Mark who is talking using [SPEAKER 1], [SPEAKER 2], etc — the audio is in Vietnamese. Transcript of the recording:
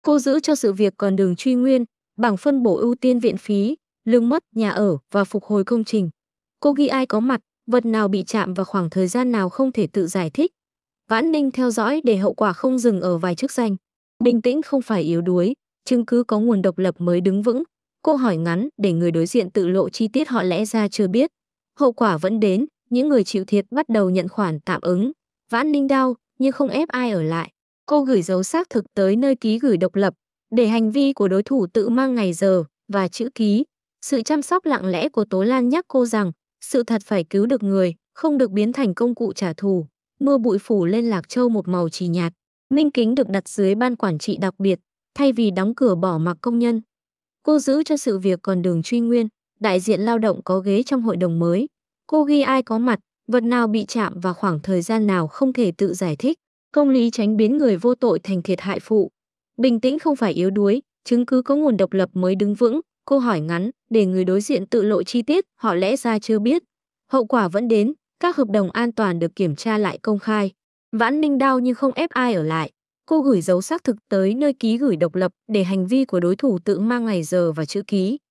[SPEAKER 1] Cô giữ cho sự việc còn đường truy nguyên, bảng phân bổ ưu tiên viện phí, lương mất, nhà ở và phục hồi công trình. Cô ghi ai có mặt, vật nào bị chạm và khoảng thời gian nào không thể tự giải thích. Vãn Ninh theo dõi để hậu quả không dừng ở vài chức danh. Bình tĩnh không phải yếu đuối, chứng cứ có nguồn độc lập mới đứng vững. Cô hỏi ngắn để người đối diện tự lộ chi tiết họ lẽ ra chưa biết. Hậu quả vẫn đến, những người chịu thiệt bắt đầu nhận khoản tạm ứng. Vãn Ninh đau nhưng không ép ai ở lại. Cô gửi dấu xác thực tới nơi ký gửi độc lập để hành vi của đối thủ tự mang ngày giờ và chữ ký. Sự chăm sóc lặng lẽ của Tố Lan nhắc cô rằng sự thật phải cứu được người, không được biến thành công cụ trả thù. Mưa bụi phủ lên Lạc Châu một màu chì nhạt. Minh Kính được đặt dưới ban quản trị đặc biệt, thay vì đóng cửa bỏ mặc công nhân. Cô giữ cho sự việc còn đường truy nguyên, đại diện lao động có ghế trong hội đồng mới. Cô ghi ai có mặt, vật nào bị chạm và khoảng thời gian nào không thể tự giải thích. Công lý tránh biến người vô tội thành thiệt hại phụ. Bình tĩnh không phải yếu đuối, chứng cứ có nguồn độc lập mới đứng vững. Cô hỏi ngắn để người đối diện tự lộ chi tiết họ lẽ ra chưa biết. Hậu quả vẫn đến, các hợp đồng an toàn được kiểm tra lại công khai. Vãn Ninh đau nhưng không ép ai ở lại. Cô gửi dấu xác thực tới nơi ký gửi độc lập để hành vi của đối thủ tự mang ngày giờ và chữ ký.